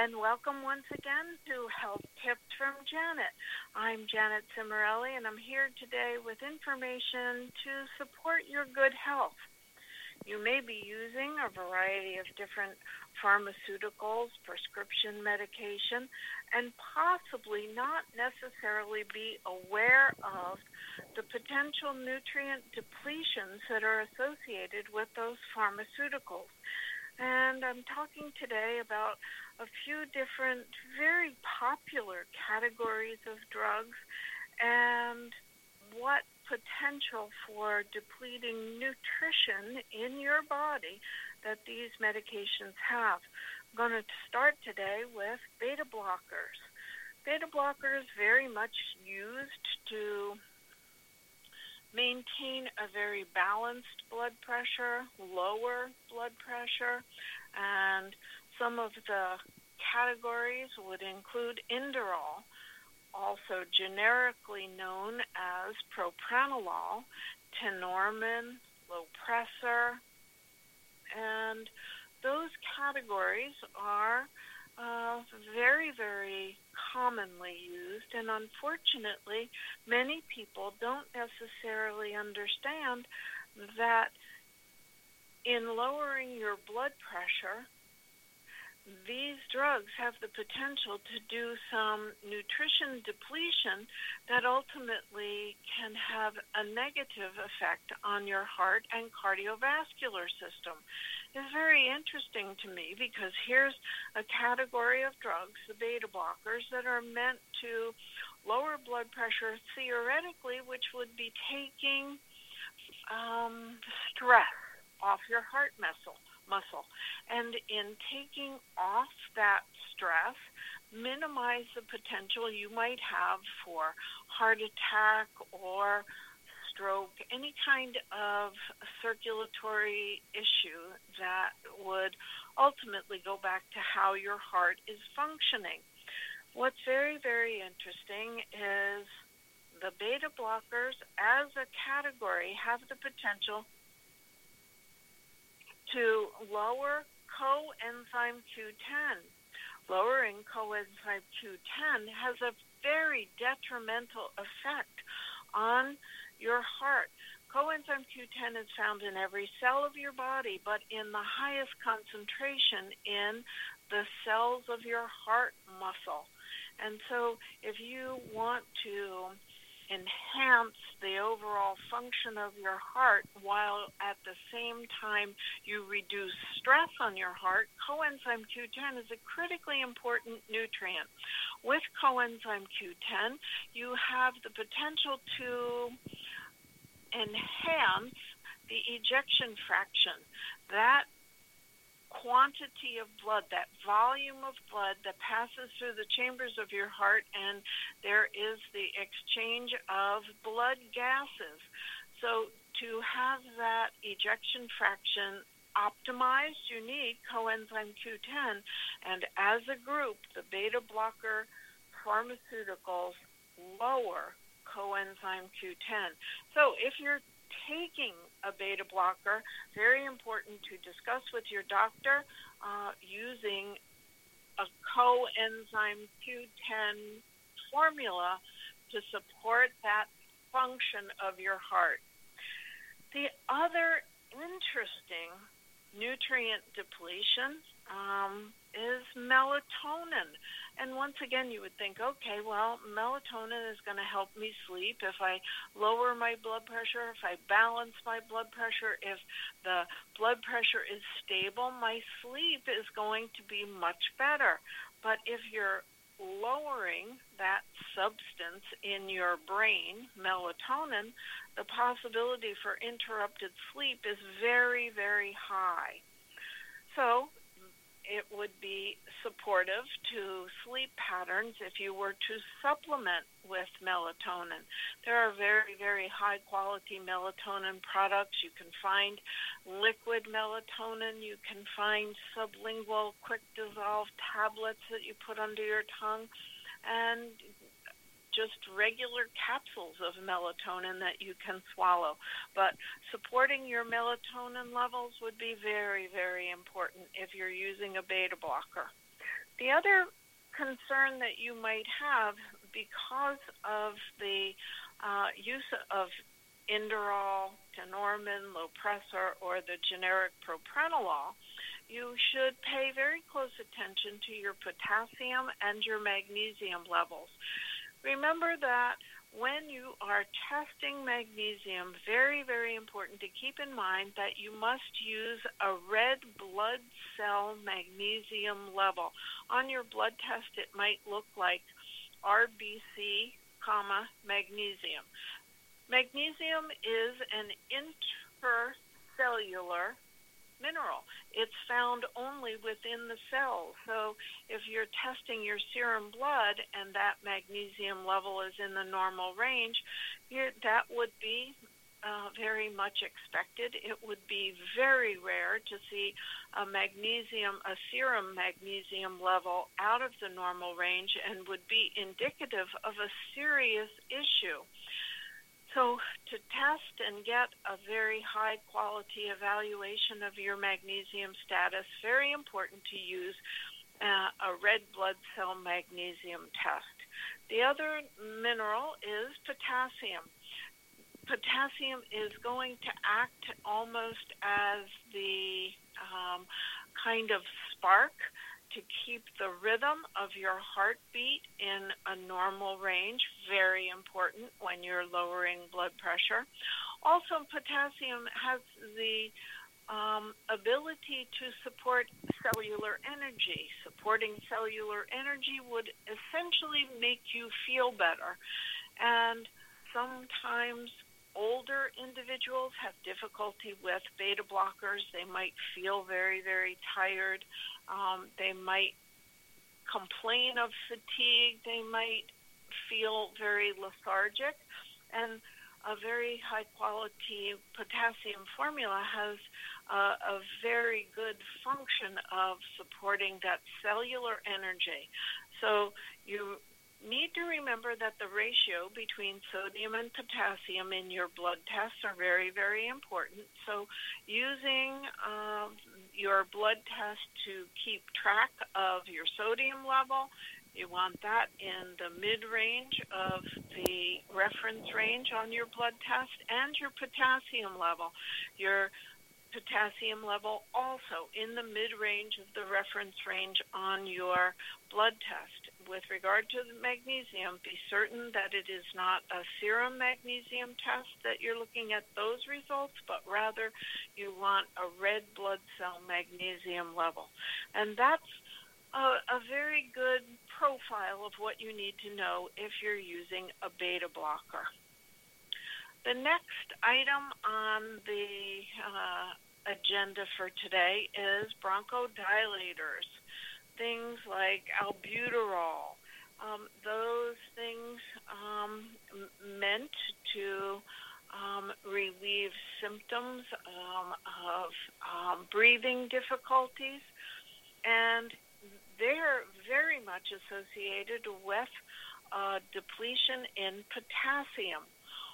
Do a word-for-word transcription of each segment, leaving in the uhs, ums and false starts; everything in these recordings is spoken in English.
and welcome once again to Health Tips from Janet. I'm Janet Cimarelli, and I'm here today with information to support your good health. You may be using a variety of different pharmaceuticals, prescription medication, and possibly not necessarily be aware of the potential nutrient depletions that are associated with those pharmaceuticals. And I'm talking today about a few different, very popular categories of drugs and what potential for depleting nutrition in your body that these medications have. I'm going to start today with beta blockers. Beta blockers very much used to maintain a very balanced blood pressure, lower blood pressure, and some of the categories would include Inderal, also generically known as propranolol, Tenormin, Lopressor, and those categories are uh, very, very commonly used, and unfortunately, many people don't necessarily understand that in lowering your blood pressure, these drugs have the potential to do some nutrition depletion that ultimately can have a negative effect on your heart and cardiovascular system. It's very interesting to me because here's a category of drugs, the beta blockers, that are meant to lower blood pressure theoretically, which would be taking um, stress off your heart muscle. muscle. And in taking off that stress, minimize the potential you might have for heart attack or stroke, any kind of circulatory issue that would ultimately go back to how your heart is functioning. What's very, very interesting is the beta blockers as a category have the potential to lower coenzyme Q ten. Lowering coenzyme Q ten has a very detrimental effect on your heart. Coenzyme Q ten is found in every cell of your body, but in the highest concentration in the cells of your heart muscle. And so if you want to enhance the overall function of your heart while at the same time you reduce stress on your heart, coenzyme Q ten is a critically important nutrient. With coenzyme Q ten, you have the potential to enhance the ejection fraction. That quantity of blood, that volume of blood that passes through the chambers of your heart, and there is the exchange of blood gases. So to have that ejection fraction optimized, you need coenzyme Q ten, and as a group, the beta blocker pharmaceuticals lower coenzyme Q ten. So if you're taking a beta blocker, very important to discuss with your doctor uh, using a coenzyme Q ten formula to support that function of your heart. The other interesting nutrient depletion um, is melatonin. And once again, you would think, okay, well, melatonin is going to help me sleep if I lower my blood pressure, if I balance my blood pressure, if the blood pressure is stable, my sleep is going to be much better. But if you're lowering that substance in your brain, melatonin, the possibility for interrupted sleep is very, very high. So it would be supportive to sleep patterns if you were to supplement with melatonin. There are very, very high-quality melatonin products. You can find liquid melatonin. You can find sublingual quick-dissolve tablets that you put under your tongue, and just regular capsules of melatonin that you can swallow. But supporting your melatonin levels would be very, very important if you're using a beta blocker. The other concern that you might have because of the uh, use of Inderal, Tenormin, Lopressor, or the generic propranolol, you should pay very close attention to your potassium and your magnesium levels. Remember that when you are testing magnesium, very, very important to keep in mind that you must use a red blood cell magnesium level. On your blood test, it might look like R B C, comma, magnesium. Magnesium is an intercellular mineral. It's found only within the cells. So if you're testing your serum blood and that magnesium level is in the normal range, that would be uh, very much expected. It would be very rare to see a magnesium, a serum magnesium level out of the normal range and would be indicative of a serious issue. So to test and get a very high quality evaluation of your magnesium status, very important to use uh, a red blood cell magnesium test. The other mineral is potassium. Potassium is going to act almost as the um, kind of spark to keep the rhythm of your heartbeat in a normal range, very important when you're lowering blood pressure. Also, potassium has the um, ability to support cellular energy. Supporting cellular energy would essentially make you feel better. And sometimes older individuals have difficulty with beta blockers. They might feel very, very tired. Um, they might complain of fatigue. They might feel very lethargic. And a very high-quality potassium formula has uh, a very good function of supporting that cellular energy. So you need to remember that the ratio between sodium and potassium in your blood tests are very, very important. So using uh, your blood test to keep track of your sodium level, you want that in the mid-range of the reference range on your blood test, and your potassium level. Your potassium level also in the mid-range of the reference range on your blood test. With regard to the magnesium, be certain that it is not a serum magnesium test that you're looking at those results, but rather you want a red blood cell magnesium level. And that's a, a very good profile of what you need to know if you're using a beta blocker. The next item on the uh, agenda for today is bronchodilators. Things like albuterol, um, those things um, m- meant to um, relieve symptoms um, of um, breathing difficulties, and they're very much associated with uh, depletion in potassium.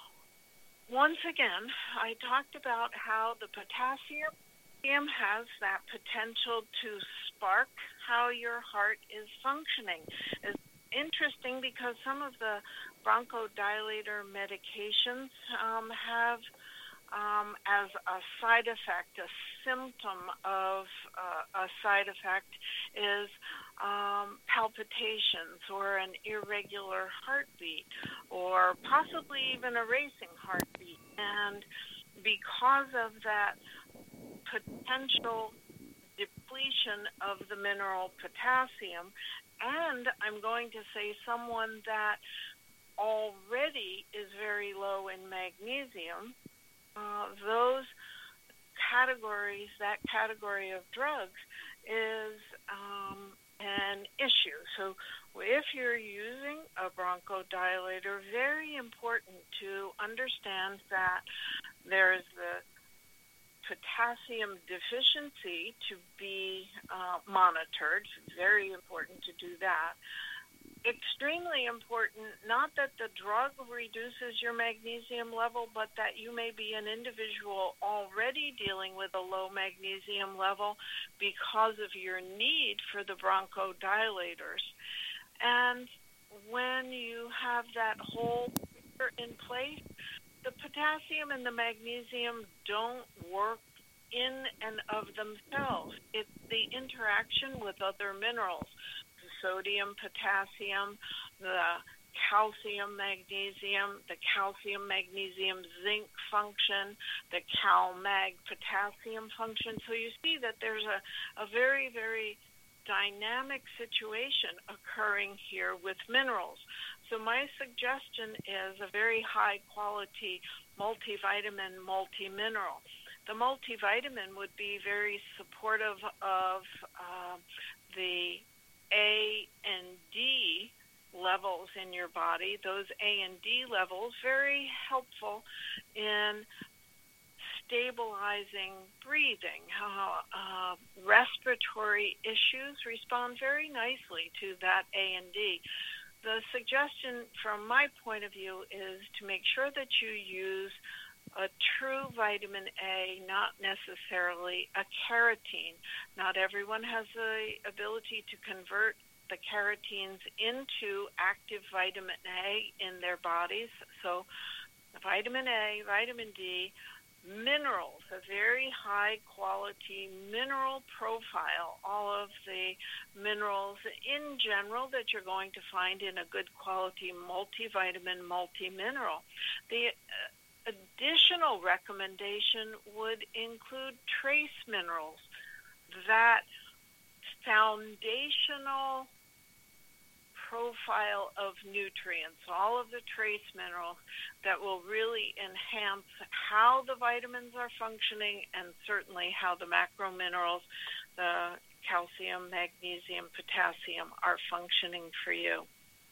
Once again, I talked about how the potassium has that potential to spark how your heart is functioning. It's interesting because some of the bronchodilator medications um, have um, as a side effect, a symptom of uh, a side effect is um, palpitations or an irregular heartbeat or possibly even a racing heartbeat. And because of that potential depletion of the mineral potassium, and I'm going to say someone that already is very low in magnesium, uh, those categories, that category of drugs is um, an issue. So if you're using a bronchodilator, very important to understand that there is the potassium deficiency to be uh, monitored. It's very important to do that. extremely important, not that the drug reduces your magnesium level, but that you may be an individual already dealing with a low magnesium level because of your need for the bronchodilators. And when you have that whole picture in place, the potassium and the magnesium don't work in and of themselves. It's the interaction with other minerals, the sodium, potassium, the calcium, magnesium, the calcium, magnesium, zinc function, the cal-mag, potassium function. So you see that there's a, a very, very dynamic situation occurring here with minerals. So my suggestion is a very high-quality multivitamin, multi-mineral. The multivitamin would be very supportive of uh, the A and D levels in your body. Those A and D levels very helpful in stabilizing breathing. Uh, uh, respiratory issues respond very nicely to that A and D. The suggestion from my point of view is to make sure that you use a true vitamin A, not necessarily a carotene. Not everyone has the ability to convert the carotenes into active vitamin A in their bodies. So vitamin A, vitamin D, minerals, a very high quality mineral profile, all of the minerals in general that you're going to find in a good quality multivitamin, multi-mineral. The uh, additional recommendation would include trace minerals, that foundational profile of nutrients, all of the trace minerals that will really enhance how the vitamins are functioning and certainly how the macro minerals, the calcium, magnesium, potassium, are functioning for you.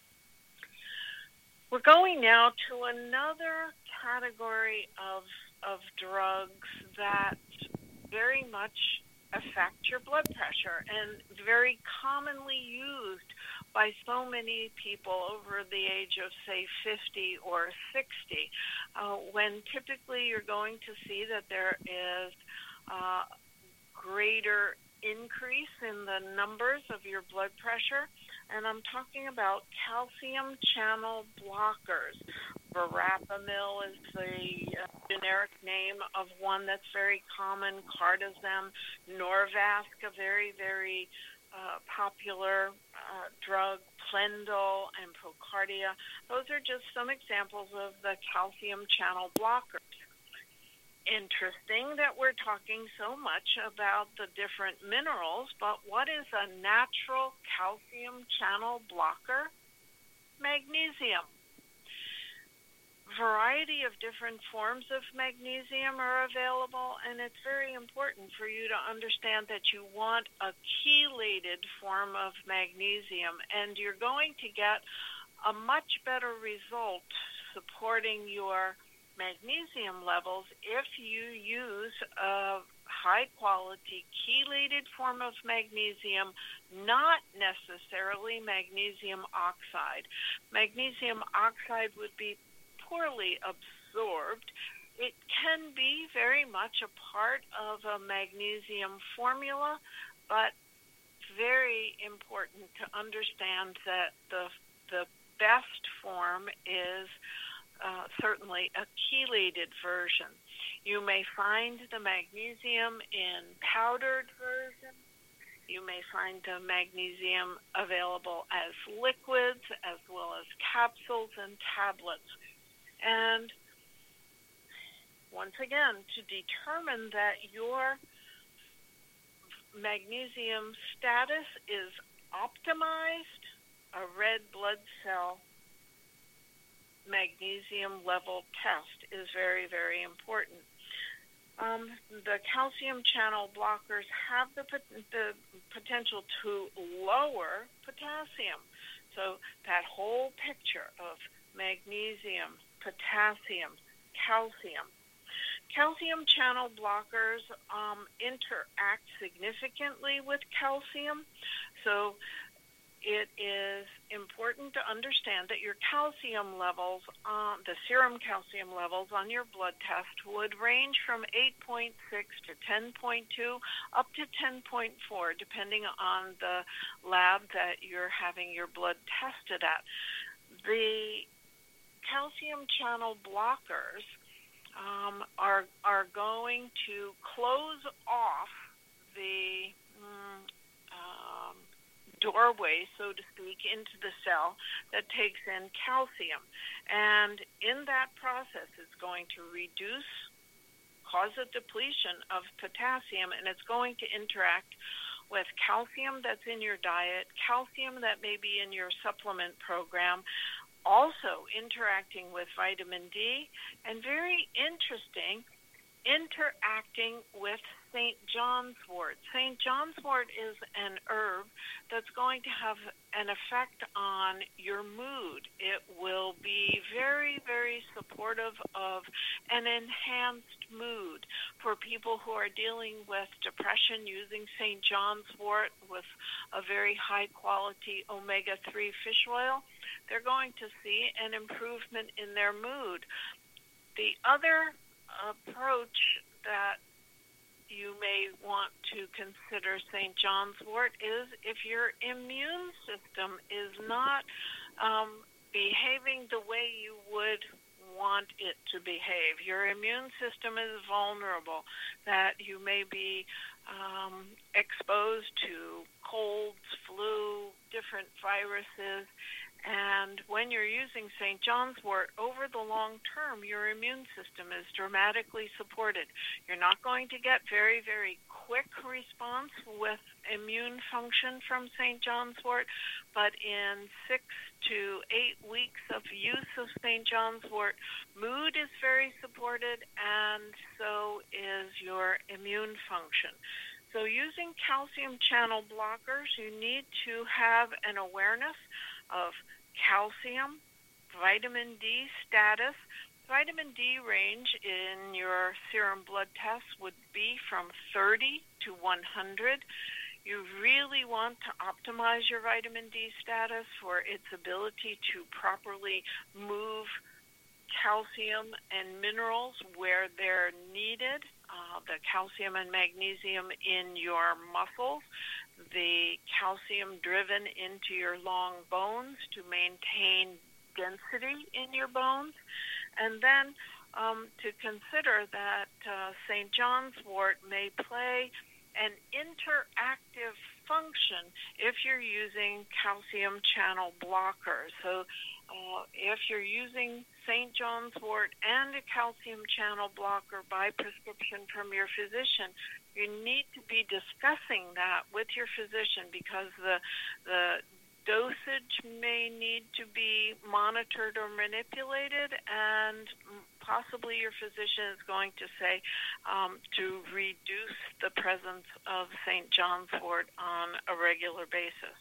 We're going now to another category of, of drugs that very much affect your blood pressure and very commonly used by so many people over the age of, say, fifty or sixty, uh, when typically you're going to see that there is uh, greater increase in the numbers of your blood pressure. And I'm talking about calcium channel blockers. Verapamil is the uh, generic name of one that's very common. Cardizem, Norvasc, a very, very uh, popular uh, drug. Plendil and Procardia. Those are just some examples of the calcium channel blockers. Interesting that we're talking so much about the different minerals, but what is a natural calcium channel blocker? Magnesium. Variety of different forms of magnesium are available, and it's very important for you to understand that you want a chelated form of magnesium, and you're going to get a much better result supporting your magnesium levels if you use a high-quality chelated form of magnesium, not necessarily magnesium oxide. Magnesium oxide would be poorly absorbed. It can be very much a part of a magnesium formula, but very important to understand that the the best form is Uh, certainly a chelated version. You may find the magnesium in powdered version. You may find the magnesium available as liquids as well as capsules and tablets. And once again, to determine that your magnesium status is optimized, a red blood cell magnesium level test is very, very important. Um, the calcium channel blockers have the, the potential to lower potassium. So that whole picture of magnesium, potassium, calcium. Calcium channel blockers um, interact significantly with calcium. So it is important to understand that your calcium levels, uh, the serum calcium levels on your blood test would range from eight point six to ten point two up to ten point four, depending on the lab that you're having your blood tested at. The calcium channel blockers um, are, are going to close off the mm, um, doorway, so to speak, into the cell that takes in calcium. And in that process, it's going to reduce, cause a depletion of potassium, and it's going to interact with calcium that's in your diet, calcium that may be in your supplement program, also interacting with vitamin D, and very interesting, interacting with Saint John's wort. Saint John's wort is an herb that's going to have an effect on your mood. It will be very, very supportive of an enhanced mood for people who are dealing with depression using Saint John's wort with a very high-quality omega three fish oil. They're going to see an improvement in their mood. The other approach that you may want to consider Saint John's wort is if your immune system is not um, behaving the way you would want it to behave. Your immune system is vulnerable, that you may be um, exposed to colds, flu, different viruses. And when you're using Saint John's wort, over the long term, your immune system is dramatically supported. You're not going to get very, very quick response with immune function from Saint John's wort, but in six to eight weeks of use of Saint John's wort, mood is very supported, and so is your immune function. So using calcium channel blockers, you need to have an awareness of calcium, vitamin D status. Vitamin D range in your serum blood tests would be from thirty to one hundred. You really want to optimize your vitamin D status for its ability to properly move calcium and minerals where they're needed, uh, the calcium and magnesium in your muscles, the calcium driven into your long bones to maintain density in your bones, and then um, to consider that uh, Saint John's wort may play an interactive function if you're using calcium channel blockers. So uh, if you're using Saint John's wort and a calcium channel blocker by prescription from your physician, you need to be discussing that with your physician, because the the dosage may need to be monitored or manipulated, and possibly your physician is going to say um, to reduce the presence of Saint John's wort on a regular basis.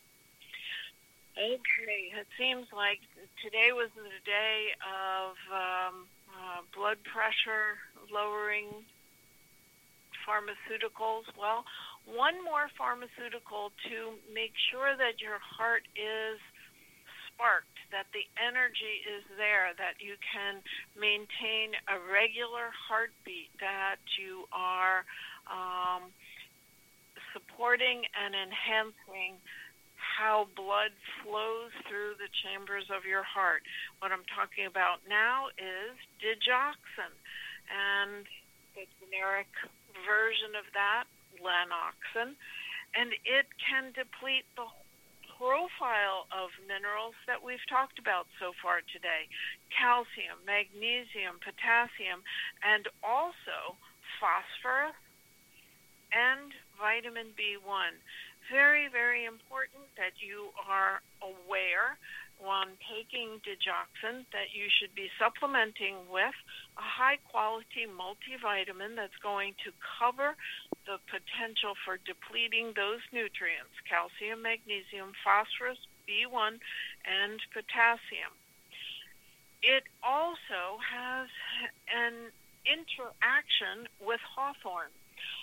Okay, it seems like today was the day of um, uh, blood pressure lowering pharmaceuticals. Well, one more pharmaceutical to make sure that your heart is sparked, that the energy is there, that you can maintain a regular heartbeat, that you are um, supporting and enhancing how blood flows through the chambers of your heart. What I'm talking about now is digoxin, and the generic version of that, Lanoxin, and it can deplete the profile of minerals that we've talked about so far today: calcium, magnesium, potassium, and also phosphorus and vitamin B one. Very, very important that you are aware when taking digoxin that you should be supplementing with a high-quality multivitamin that's going to cover the potential for depleting those nutrients: calcium, magnesium, phosphorus, B one, and potassium. It also has an interaction with hawthorn.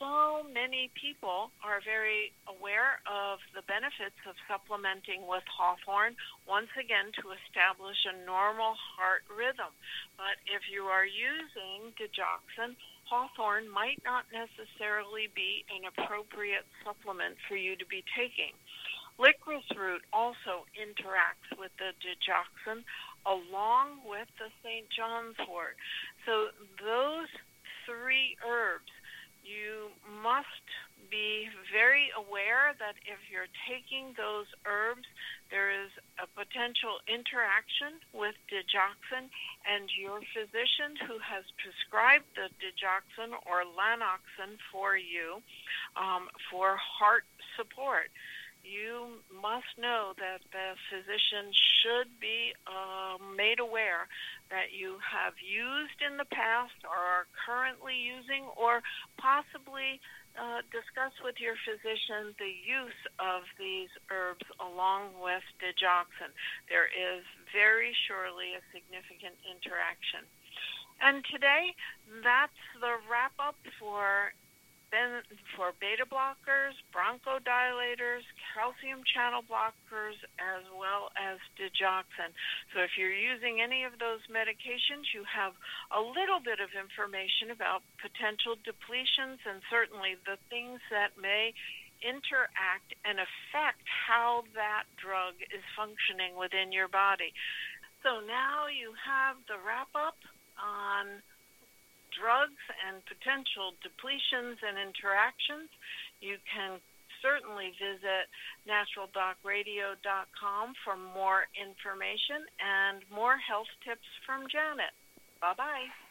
so many people are very aware of the benefits of supplementing with hawthorn, once again, to establish a normal heart rhythm. But if you are using digoxin, hawthorn might not necessarily be an appropriate supplement for you to be taking. Licorice root also interacts with the digoxin along with the Saint John's wort. So those three herbs, you must be very aware that if you're taking those herbs, there is a potential interaction with digoxin, and your physician who has prescribed the digoxin or lanoxin for you um, for heart support, you must know that the physician should be uh, made aware that you have used in the past or are currently using, or possibly uh, discuss with your physician the use of these herbs along with digoxin. There is very surely a significant interaction. And today, that's the wrap-up for Then for beta blockers, bronchodilators, calcium channel blockers, as well as digoxin. So if you're using any of those medications, you have a little bit of information about potential depletions and certainly the things that may interact and affect how that drug is functioning within your body. So now you have the wrap-up on drugs and potential depletions and interactions. You can certainly visit natural doc radio dot com for more information and more health tips from Janet. Bye-bye.